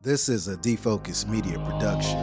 This is a Defocus Media production.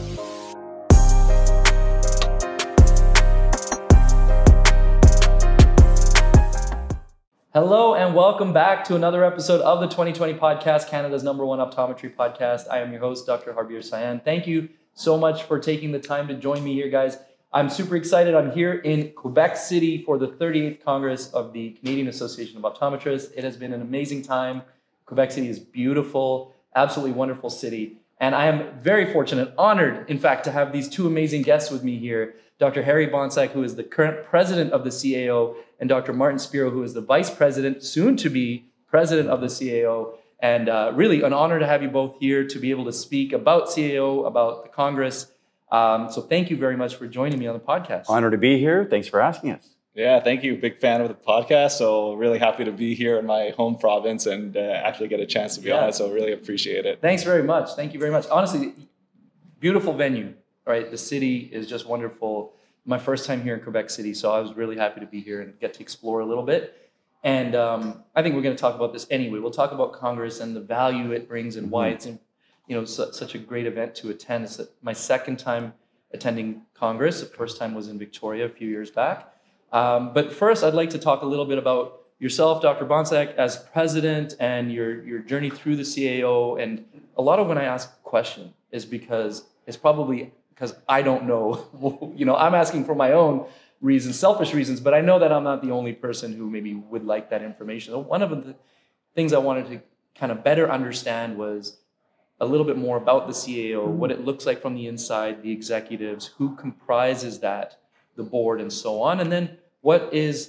Hello and welcome back to another episode of the 2020 podcast, Canada's #1 optometry podcast. I am your host, Dr. Harbir Sayan. Thank you so much for taking the time to join me here, guys. I'm super excited. I'm here in Quebec City for the 38th Congress of the Canadian Association of Optometrists. It has been an amazing time. Quebec City is beautiful, absolutely wonderful city. And I am very fortunate, honored, in fact, to have these two amazing guests with me here. Dr. Harry Bonsack, who is the current president of the CAO, and Dr. Martin Spiro, who is the vice president, soon to be president of the CAO. And really an honor to have you both here to be able to speak about CAO, about the Congress. So thank you very much for joining me on the podcast. Honor to be here. Thanks for asking us. Yeah, thank you. Big fan of the podcast. So really happy to be here in my home province and actually get a chance to be on it. So really appreciate it. Thanks very much. Thank you very much. Honestly, beautiful venue, right? The city is just wonderful. My first time here in Quebec City, so I was really happy to be here and get to explore a little bit. And I think we're going to talk about this anyway. We'll talk about Congress and the value it brings and why it's such a great event to attend. It's my second time attending Congress. The first time was in Victoria a few years back. But first, I'd like to talk a little bit about yourself, Dr. Bonsack, as president and your journey through the CAO. And a lot of when I ask a question is because I don't know. I'm asking for my own reasons, selfish reasons, but I know that I'm not the only person who maybe would like that information. So one of the things I wanted to kind of better understand was a little bit more about the CAO, what it looks like from the inside, the executives, who comprises that, the board, and so on. And then what is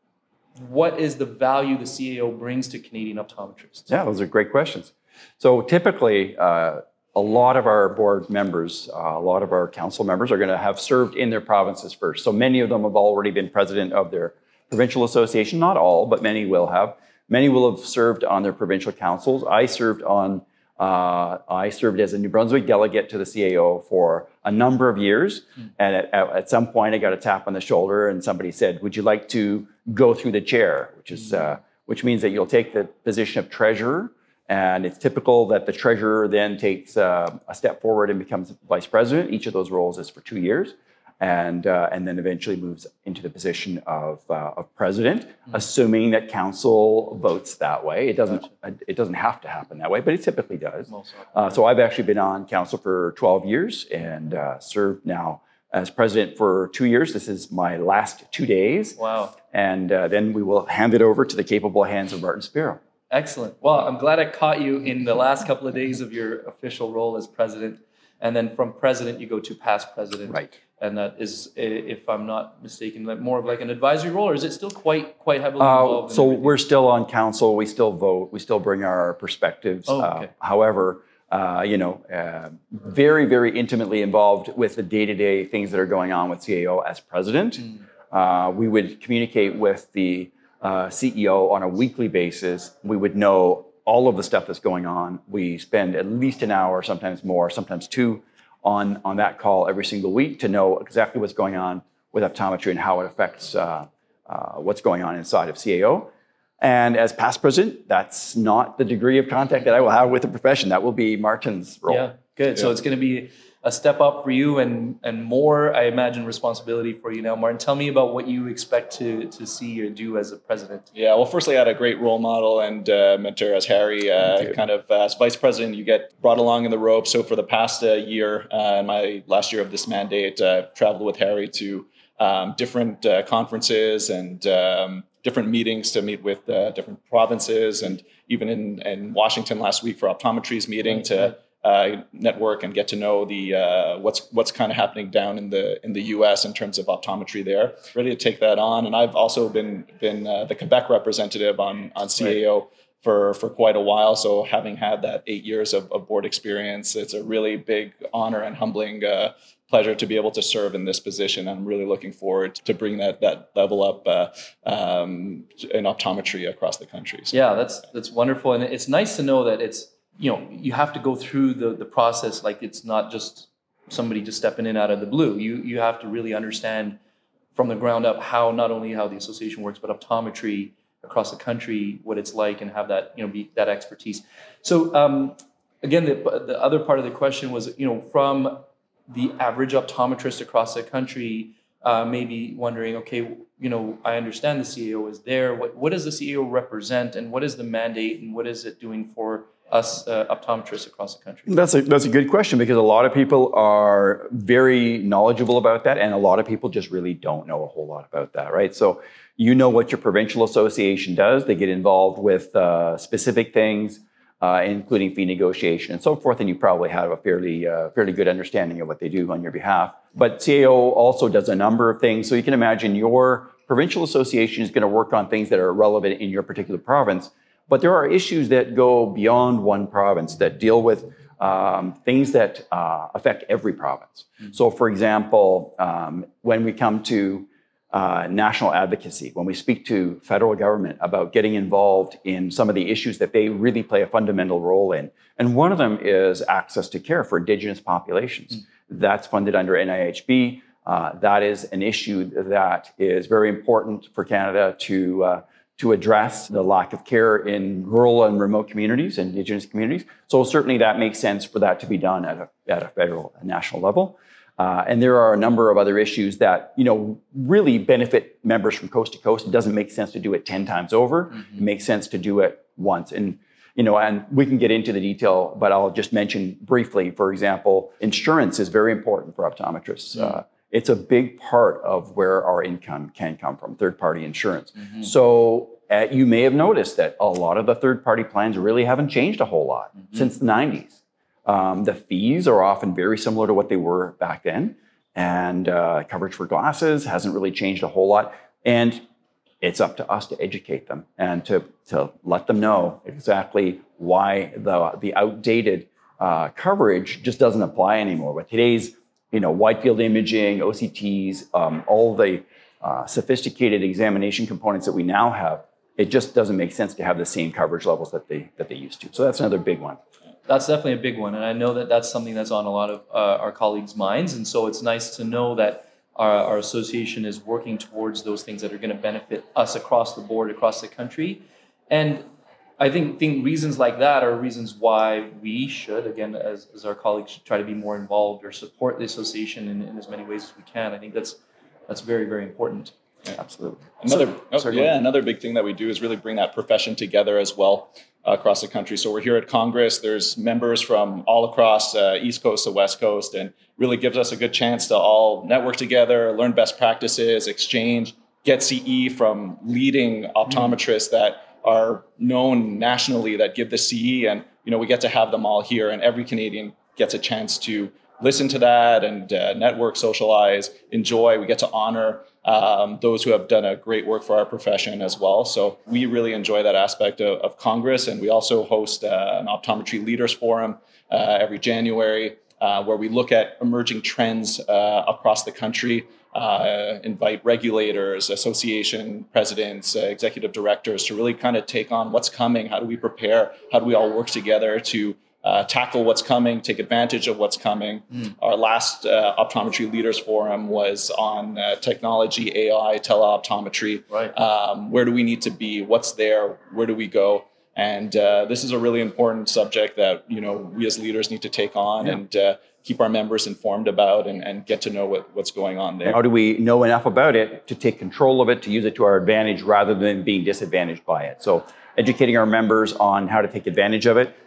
the value the CAO brings to Canadian optometrists? Yeah, those are great questions. So typically, a lot of our board members, a lot of our council members are going to have served in their provinces first. So many of them have already been president of their provincial association. Not all, but many will have. Many will have served on their provincial councils. I served as a New Brunswick delegate to the CAO for a number of years. And at some point, I got a tap on the shoulder and somebody said, "Would you like to go through the chair?" Which means that you'll take the position of treasurer. And it's typical that the treasurer then takes a step forward and becomes vice president. Each of those roles is for 2 years. And then eventually moves into the position of president, assuming that council votes that way. It doesn't have to happen that way, but it typically does. So I've actually been on council for 12 years and served now as president for 2 years. This is my last 2 days. Wow. And then we will hand it over to the capable hands of Martin Spiro. Excellent. Well, I'm glad I caught you in the last couple of days of your official role as president. And then from president, you go to past president. Right. And that is, if I'm not mistaken, more of like an advisory role, or is it still quite heavily involved? So we're still on council. We still vote. We still bring our perspectives. Okay. However, very, very intimately involved with the day-to-day things that are going on with CAO as president. We would communicate with the CEO on a weekly basis. We would know all of the stuff that's going on. We spend at least an hour, sometimes more, sometimes two, on that call every single week to know exactly what's going on with optometry and how it affects what's going on inside of CAO. And as past president, that's not the degree of contact that I will have with the profession. That will be Martin's role. Yeah, good. Yeah. So it's going to be a step up for you and more, I imagine, responsibility for you now. Martin, tell me about what you expect to see or do as a president. Yeah, well, firstly, I had a great role model and mentor as Harry. As vice president, you get brought along in the ropes. So for the past year, my last year of this mandate, I've traveled with Harry to different conferences and different meetings to meet with different provinces, and even in Washington last week for optometry's meeting to network and get to know the what's kind of happening down in the U.S. in terms of optometry there. Ready to take that on, and I've also been the Quebec representative on CAO for quite a while. So having had that 8 years of board experience, it's a really big honor and humbling pleasure to be able to serve in this position. I'm really looking forward to bring that level up in optometry across the country. So, yeah, that's wonderful, and it's nice to know that it's. You have to go through the process. Like, it's not just somebody just stepping in out of the blue. You have to really understand from the ground up not only how the association works, but optometry across the country, what it's like, and have that, be that expertise. So again, the other part of the question was, from the average optometrist across the country, maybe wondering, okay, I understand the CAO is there. What does the CAO represent, and what is the mandate, and what is it doing for us optometrists across the country? That's a good question, because a lot of people are very knowledgeable about that, and a lot of people just really don't know a whole lot about that, right? So what your provincial association does. They get involved with specific things, including fee negotiation and so forth, and you probably have a fairly good understanding of what they do on your behalf. But CAO also does a number of things, so you can imagine your provincial association is going to work on things that are relevant in your particular province. But there are issues that go beyond one province that deal with things that affect every province. Mm-hmm. So, for example, when we come to national advocacy, when we speak to federal government about getting involved in some of the issues that they really play a fundamental role in, and one of them is access to care for Indigenous populations. Mm-hmm. That's funded under NIHB. That is an issue that is very important for Canada to address the lack of care in rural and remote communities, Indigenous communities. So certainly that makes sense for that to be done at a federal and national level. And there are a number of other issues that, really benefit members from coast to coast. It doesn't make sense to do it 10 times over. Mm-hmm. It makes sense to do it once. And we can get into the detail, but I'll just mention briefly, for example, insurance is very important for optometrists. Mm-hmm. It's a big part of where our income can come from, third-party insurance. Mm-hmm. So you may have noticed that a lot of the third-party plans really haven't changed a whole lot since the 90s. The fees are often very similar to what they were back then. And coverage for glasses hasn't really changed a whole lot. And it's up to us to educate them and to let them know exactly why the outdated coverage just doesn't apply anymore. But today's wide field imaging, OCTs, all the sophisticated examination components that we now have, it just doesn't make sense to have the same coverage levels that they used to. So that's another big one. That's definitely a big one, and I know that that's something that's on a lot of our colleagues' minds, and so it's nice to know that our association is working towards those things that are going to benefit us across the board, across the country. And I think reasons like that are reasons why we should, again, as our colleagues, should try to be more involved or support the association in as many ways as we can. I think that's very, very important. Yeah, absolutely. Another big thing that we do is really bring that profession together as well across the country. So we're here at Congress. There's members from all across East Coast to West Coast, and really gives us a good chance to all network together, learn best practices, exchange, get CE from leading optometrists that are known nationally that give the CE, and we get to have them all here, and every Canadian gets a chance to listen to that and network, socialize, enjoy. We get to honor those who have done a great work for our profession as well. So we really enjoy that aspect of Congress, and we also host an optometry leaders forum every January where we look at emerging trends across the country. Invite regulators, association presidents, executive directors to really kind of take on what's coming. How do we prepare? How do we all work together to tackle what's coming, take advantage of what's coming? Our last Optometry Leaders Forum was on technology, AI, teleoptometry. Right. Where do we need to be? What's there? Where do we go? And this is a really important subject that we as leaders need to take on and keep our members informed about and get to know what's going on there. How do we know enough about it to take control of it, to use it to our advantage rather than being disadvantaged by it? So educating our members on how to take advantage of it.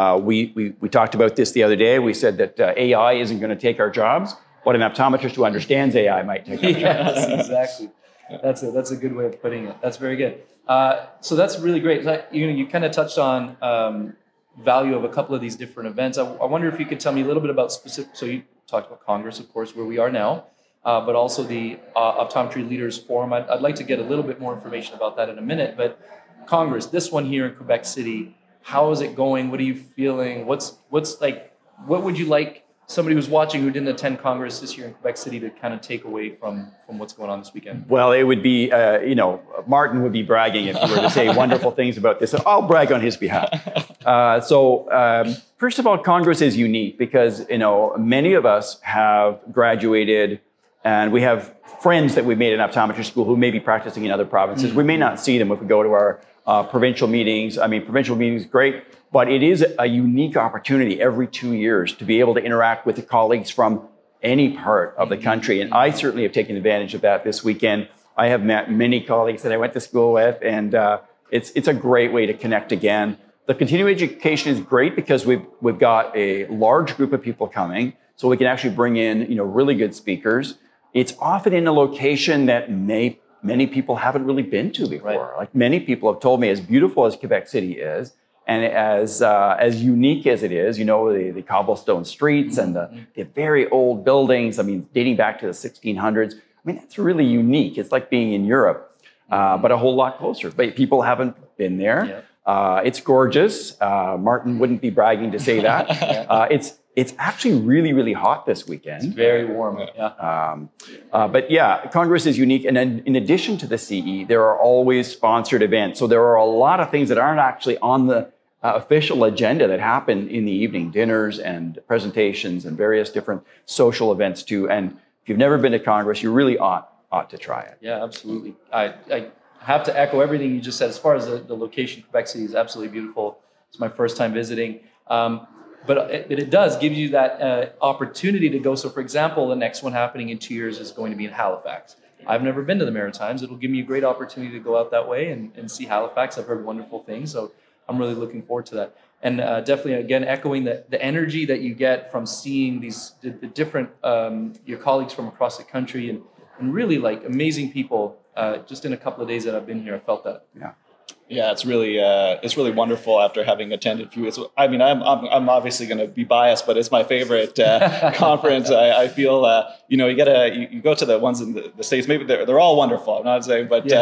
We talked about this the other day. We said that AI isn't going to take our jobs, but an optometrist who understands AI might take our jobs. Yes, exactly. That's a good way of putting it. That's very good. So that's really great. You kind of touched on value of a couple of these different events. I wonder if you could tell me a little bit about specific. So you talked about Congress, of course, where we are now, but also the Optometry Leaders Forum. I'd like to get a little bit more information about that in a minute. But Congress, this one here in Quebec City, how is it going? What are you feeling? What would you like somebody who's watching who didn't attend Congress this year in Quebec City to kind of take away from what's going on this weekend? Well, it would be, Martin would be bragging if he were to say wonderful things about this. I'll brag on his behalf. First of all, Congress is unique because, many of us have graduated and we have friends that we've made in optometry school who may be practicing in other provinces. Mm-hmm. We may not see them if we go to our provincial meetings. I mean, provincial meetings, great. But it is a unique opportunity every 2 years to be able to interact with the colleagues from any part of the country. And I certainly have taken advantage of that this weekend. I have met many colleagues that I went to school with, and it's a great way to connect again. The continuing education is great because we've got a large group of people coming, so we can actually bring in really good speakers. It's often in a location that many people haven't really been to before. Right. Like many people have told me, as beautiful as Quebec City is, and as unique as it is, the cobblestone streets and the very old buildings, dating back to the 1600s. That's really unique. It's like being in Europe, but a whole lot closer. But people haven't been there. Yeah. It's gorgeous. Martin wouldn't be bragging to say that. Yeah. It's actually really, really hot this weekend. It's very warm. Yeah. But yeah, Congress is unique. And then in addition to the CE, there are always sponsored events. So there are a lot of things that aren't actually on the official agenda that happen in the evening, dinners and presentations and various different social events too. And if you've never been to Congress, you really ought to try it. Yeah, absolutely. I have to echo everything you just said. As far as the location, Quebec City is absolutely beautiful. It's my first time visiting. But it does give you that opportunity to go. So, for example, the next one happening in 2 years is going to be in Halifax. I've never been to the Maritimes. It'll give me a great opportunity to go out that way and see Halifax. I've heard wonderful things, so I'm really looking forward to that. And definitely, again, echoing the energy that you get from seeing the different your colleagues from across the country and really like amazing people. Just in a couple of days that I've been here, I felt that. Yeah. Yeah, it's really wonderful after having attended a few. I'm obviously going to be biased, but it's my favorite conference. I feel you go to the ones in the States. Maybe they're all wonderful. I'm not saying, but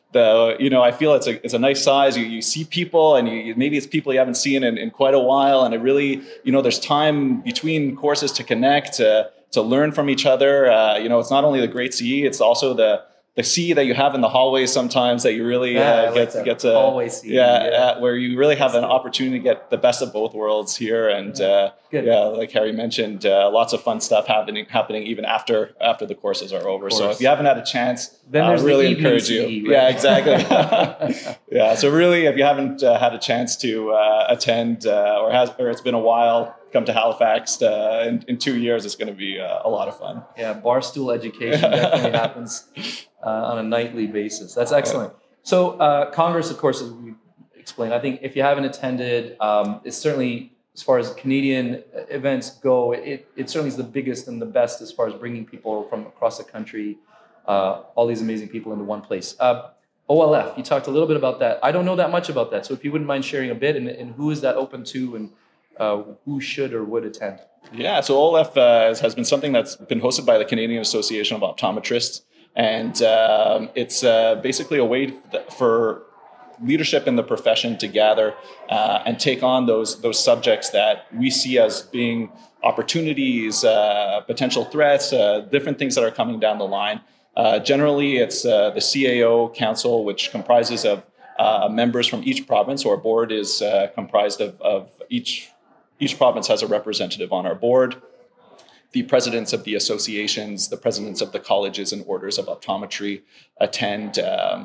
I feel it's a nice size. You see people, and maybe it's people you haven't seen in quite a while, and it really there's time between courses to connect, to learn from each other. It's not only the great CE, it's also the CE that you have in the hallways sometimes that you really get to always see. Where you really have an opportunity to get the best of both worlds here, and like Harry mentioned, lots of fun stuff happening even after the courses are over. So if you haven't had a chance, then there's really encourage you. CE, right? Yeah, exactly. Yeah, so really, if you haven't had a chance to attend or it's been a while, come to Halifax in 2 years. It's going to be a lot of fun. Yeah, barstool education definitely happens on a nightly basis. That's excellent. So Congress, of course, as we explained, I think if you haven't attended, it's certainly, as far as Canadian events go, it certainly is the biggest and the best as far as bringing people from across the country, all these amazing people into one place. OLF, you talked a little bit about that. I don't know that much about that. So if you wouldn't mind sharing a bit, and who is that open to, and who should or would attend? Yeah, so OLF has been something that's been hosted by the Canadian Association of Optometrists, and it's basically a way for leadership in the profession to gather and take on those subjects that we see as being opportunities, potential threats, different things that are coming down the line. Generally, it's the CAO Council, which comprises of members from each province. So our board is comprised of each province has a representative on our board. The presidents of the associations, the presidents of the colleges and orders of optometry attend,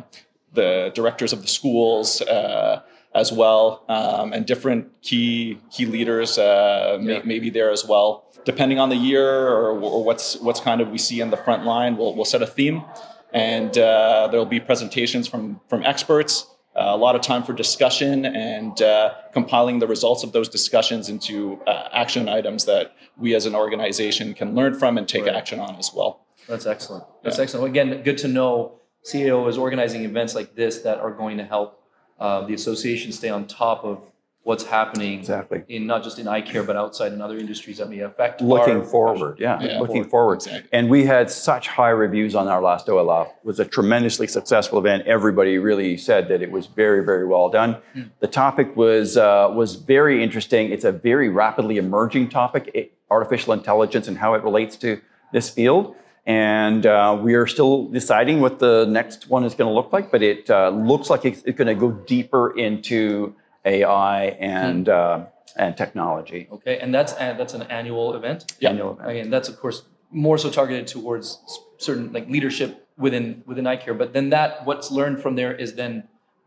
the directors of the schools as well, and different key leaders may be there as well. Depending on the year or what's kind of we see in the front line, we'll set a theme, and there'll be presentations from experts. A lot of time for discussion and compiling the results of those discussions into action items that we as an organization can learn from and take action on as well. That's excellent. That's excellent. Again, good to know CAO is organizing events like this that are going to help the association stay on top of what's happening in not just in eye care, but outside in other industries that may affect looking forward. Looking forward. Exactly. And we had such high reviews on our last OLF. It was a tremendously successful event. Everybody really said that it was very, very well done. The topic was very interesting. It's a very rapidly emerging topic, artificial intelligence and how it relates to this field. And we are still deciding what the next one is going to look like, but it looks like it's going to go deeper into AI and technology. Okay, and that's an annual event. Yeah. Annual event. And that's of course more so targeted towards certain like leadership within eye care. But then what's learned from there is then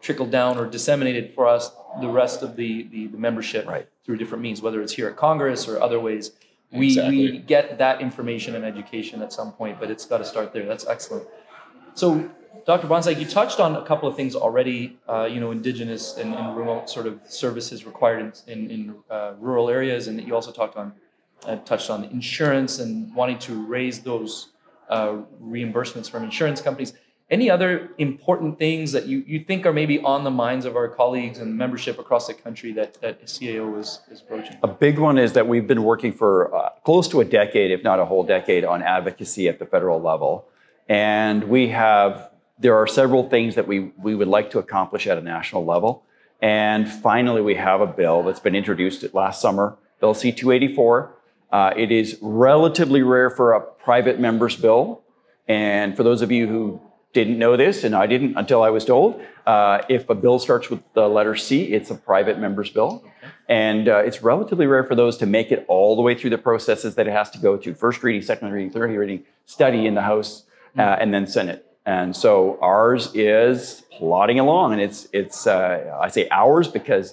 trickled down or disseminated for us, the rest of the membership Right. through different means, whether it's here at Congress or other ways. We Exactly. get that information and education at some point, but it's got to start there. That's excellent. So, Dr. Bonsack, you touched on a couple of things already, Indigenous and remote sort of services required in rural areas, and you also touched on insurance and wanting to raise those reimbursements from insurance companies. Any other important things that you think are maybe on the minds of our colleagues and membership across the country that CAO is broaching? A big one is that we've been working for close to a decade, if not a whole decade, on advocacy at the federal level. And there are several things that we would like to accomplish at a national level. And finally, we have a bill that's been introduced last summer, Bill C-284. It is relatively rare for a private member's bill. And for those of you who didn't know this, and I didn't until I was told, if a bill starts with the letter C, it's a private member's bill. Okay. And it's relatively rare for those to make it all the way through the processes that it has to go to: first reading, second reading, third reading, study in the House, and then Senate. And so ours is plodding along, and it's I say ours because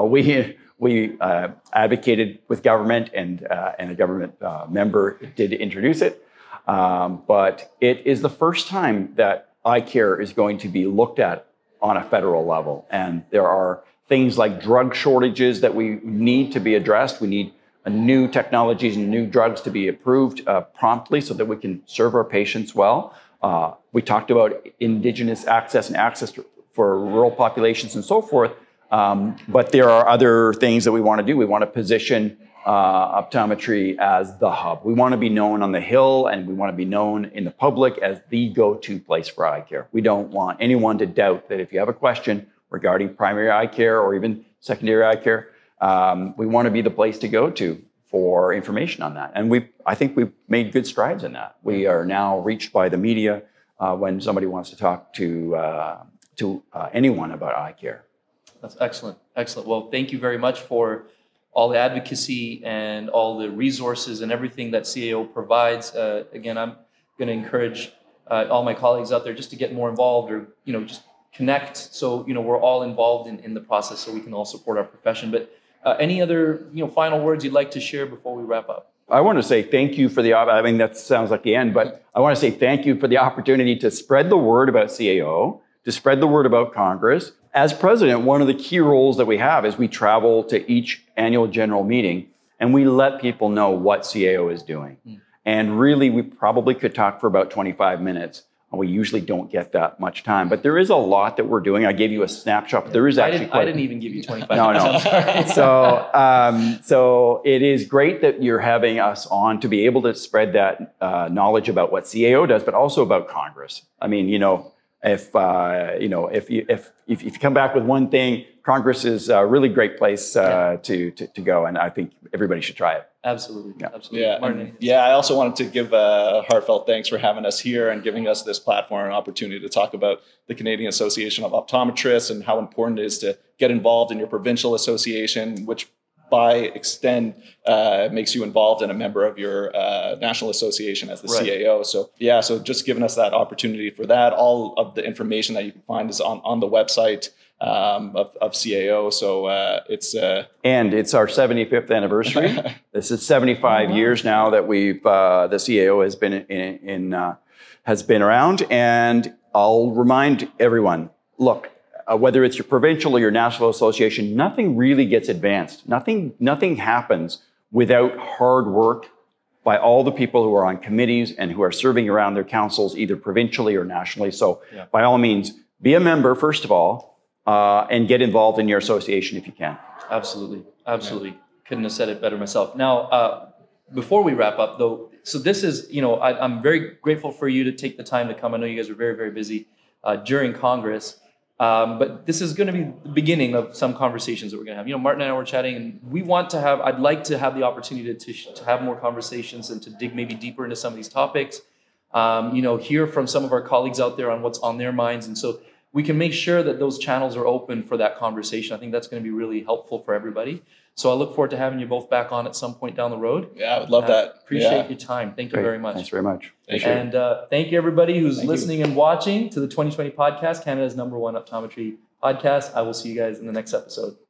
we advocated with government, and a government member did introduce it. But it is the first time that iCare is going to be looked at on a federal level. And there are things like drug shortages that we need to be addressed. We need new technologies and new drugs to be approved promptly so that we can serve our patients well. We talked about Indigenous access and access for rural populations and so forth. But there are other things that we want to do. We want to position optometry as the hub. We want to be known on the Hill, and we want to be known in the public as the go-to place for eye care. We don't want anyone to doubt that if you have a question regarding primary eye care or even secondary eye care, we want to be the place to go to for information on that. And I think we've made good strides in that. We are now reached by the media when somebody wants to talk to anyone about eye care. That's excellent. Excellent. Well, thank you very much for all the advocacy and all the resources and everything that CAO provides. Again, I'm going to encourage all my colleagues out there just to get more involved, or just connect, so we're all involved in the process, so we can all support our profession. But any other final words you'd like to share before we wrap up? I want to say thank you for I mean, that sounds like the end, but I want to say thank you for the opportunity to spread the word about CAO, to spread the word about Congress. As president, one of the key roles that we have is we travel to each annual general meeting and we let people know what CAO is doing. And really, we probably could talk for about 25 minutes. And we usually don't get that much time, but there is a lot that we're doing. I gave you a snapshot, but there is actually I didn't even give you 25 minutes. No. So it is great that you're having us on to be able to spread that knowledge about what CAO does, but also about Congress. I mean, if you come back with one thing, Congress is a really great place to go, and I think everybody should try it. Absolutely. Yeah. Absolutely. Yeah. Martin, I also wanted to give a heartfelt thanks for having us here and giving us this platform and opportunity to talk about the Canadian Association of Optometrists and how important it is to get involved in your provincial association, which by extent makes you involved and a member of your national association as the CAO. So just giving us that opportunity for that. All of the information that you can find is on the website of CAO. So and it's our 75th anniversary. This is 75 years now that the CAO has been around. And I'll remind everyone, look, whether it's your provincial or your national association, nothing really gets advanced. Nothing happens without hard work by all the people who are on committees and who are serving around their councils, either provincially or nationally. So by all means, be a member, first of all, and get involved in your association if you can. Absolutely. Absolutely. Couldn't have said it better myself. Now, before we wrap up, though, so this is, I'm very grateful for you to take the time to come. I know you guys are very, very busy during Congress. But this is going to be the beginning of some conversations that we're going to have. Martin and I were chatting, and I'd like to have the opportunity to have more conversations and to dig maybe deeper into some of these topics, hear from some of our colleagues out there on what's on their minds. And so we can make sure that those channels are open for that conversation. I think that's going to be really helpful for everybody. So I look forward to having you both back on at some point down the road. Yeah, I would love that. Appreciate your time. Thank you very much. Thanks very much. Thank you. And thank you, everybody who's listening and watching to the 2020 podcast, Canada's #1 optometry podcast. I will see you guys in the next episode.